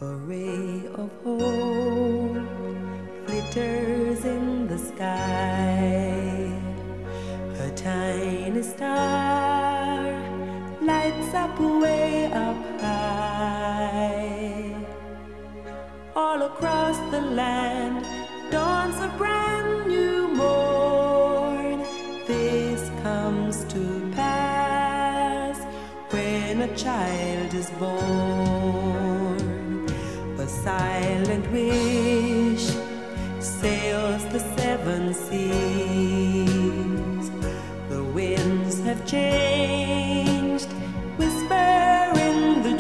A ray of hope glitters in the sky. A tiny star lights up way up high. All across the land dawns a brand new morn. This comes to pass when a child is born. A silent wish sails the seven seas. The winds have changed, whisper in the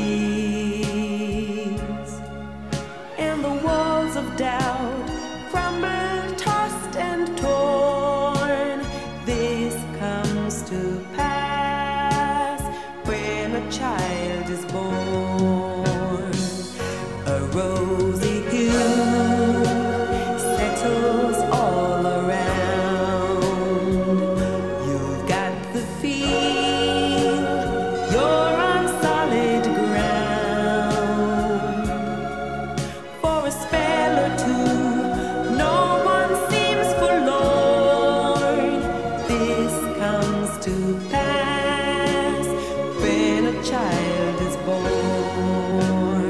trees, and the walls of doubt crumble, tossed and torn. This comes to pass when a child is born. A rosy hue settles all around. You've got the feel you're on solid ground. For a spell or two, no one seems forlorn. This comes to pass when a child is born.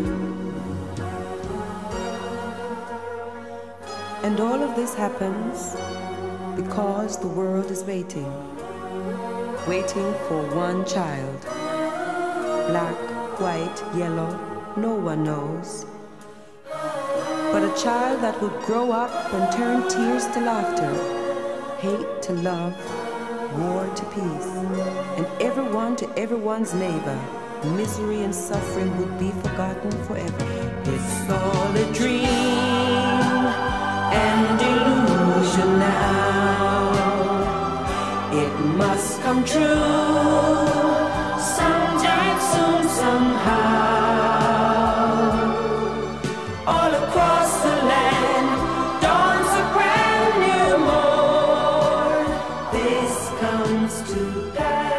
And all of this happens because the world is waiting for one child. Black, white, yellow, no one knows. But a child that would grow up and turn tears to laughter, hate to love, war to peace, and everyone to everyone's neighbor. Misery and suffering would be forgotten forever. It's all a dream and illusion now. It must come true sometime soon, somehow. All across the land dawns a brand new morn. This comes to pass